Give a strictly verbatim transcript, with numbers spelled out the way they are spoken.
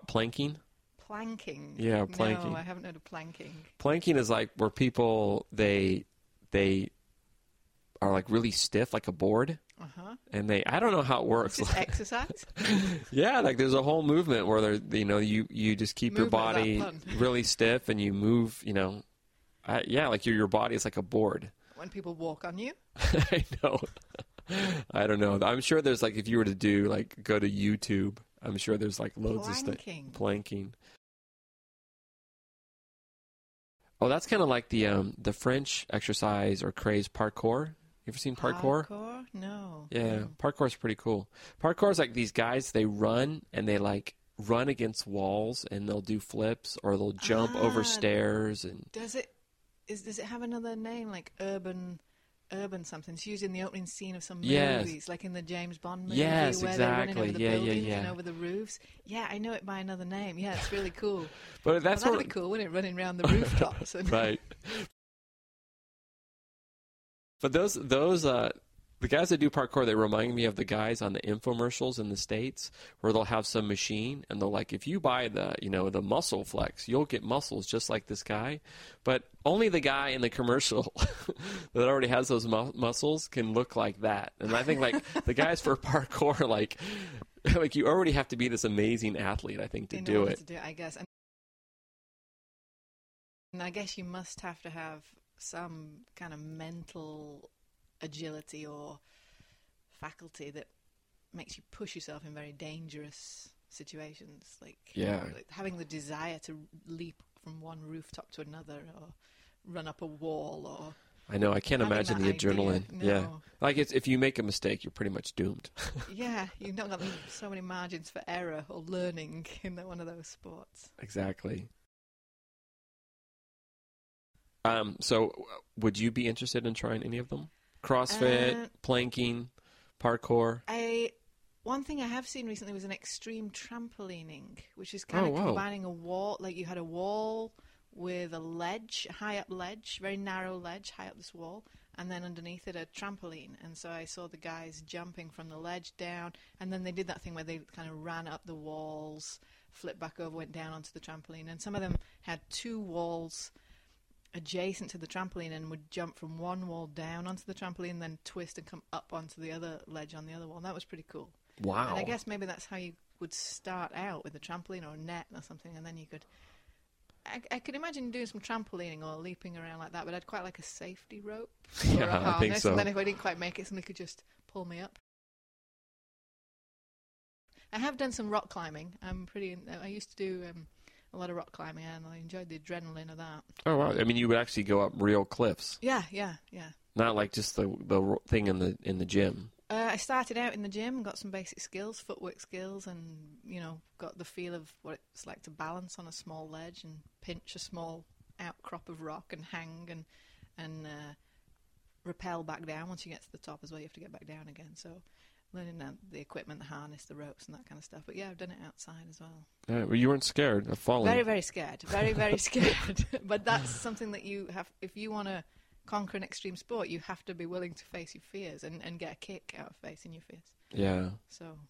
planking? Planking? Yeah, planking. No, I haven't heard of planking. Planking is like where people, they they are like really stiff, like a board. Uh-huh. And they, I don't know how it works. Is this exercise? Yeah, like there's a whole movement where they're, you know, you, you just keep Movement your body is that fun? really stiff and you move, you know. I, yeah, like your your body is like a board. When people walk on you? I know. I don't know. I'm sure there's like, if you were to do like go to YouTube, I'm sure there's like loads Planking. of stuff. Planking. Oh, that's kind of like the um the French exercise or craze parkour. You ever seen parkour? Parkour? No. Yeah, no. parkour's pretty cool. Parkour is like these guys, they run and they like run against walls and they'll do flips or they'll jump Ah, over stairs and Does it is does it have another name like urban urban something? It's used in the opening scene of some Yes. movies, like in the James Bond movie Yes, where they're running over exactly. the Yeah, yeah, buildings yeah. and over the roofs. Yeah, I know it by another name. Yeah, it's really cool. but that's well, what that'd be cool, wouldn't it? Running around the rooftops. And right. But those those uh the guys that do parkour, they remind me of the guys on the infomercials in the States where they'll have some machine and they'll like, if you buy the, you know, the muscle flex, you'll get muscles just like this guy. But only the guy in the commercial that already has those mu- muscles can look like that. And I think like the guys for parkour, like, like you already have to be this amazing athlete, I think, to in do order it. to do it, I guess. And, and I guess you must have to have some kind of mental agility or faculty that makes you push yourself in very dangerous situations, like, Yeah. like having the desire to leap from one rooftop to another or run up a wall or I know, I can't having imagine that the adrenaline. idea. Yeah. No. Like it's, if you make a mistake, you're pretty much doomed. Yeah, you've not got so many margins for error or learning in one of those sports. Exactly. Um, so, uh, would you be interested in trying any of them? CrossFit, Uh, planking, parkour. I one thing I have seen recently was an extreme trampolining, which is kind Oh, of wow. combining a wall, like you had a wall with a ledge, a high up ledge, very narrow ledge, high up this wall, and then underneath it a trampoline. And so I saw the guys jumping from the ledge down, and then they did that thing where they kind of ran up the walls, flipped back over, went down onto the trampoline, and some of them had two walls adjacent to the trampoline and would jump from one wall down onto the trampoline, then twist and come up onto the other ledge on the other wall. And that was pretty cool. Wow. And I guess maybe that's how you would start out, with a trampoline or a net or something, and then you could... I, I could imagine doing some trampolining or leaping around like that, but I'd quite like a safety rope or Yeah, a I harness, think so. and then if I didn't quite make it, somebody could just pull me up. I have done some rock climbing. I'm pretty... In, I used to do... Um, a lot of rock climbing, and I enjoyed the adrenaline of that. Oh, wow. I mean, you would actually go up real cliffs, Yeah, yeah, yeah. not like just the the ro- thing in the in the gym. Uh, I started out in the gym and got some basic skills, footwork skills, and, you know, got the feel of what it's like to balance on a small ledge and pinch a small outcrop of rock and hang and and uh, rappel back down. Once you get to the top as well, you have to get back down again. So learning uh, the equipment, the harness, the ropes, and that kind of stuff. But yeah, I've done it outside as well. Yeah, well, you weren't scared of falling. Very, very scared. Very, very scared. But that's something that you have, if you want to conquer an extreme sport, you have to be willing to face your fears and, and get a kick out of facing your fears. Yeah. So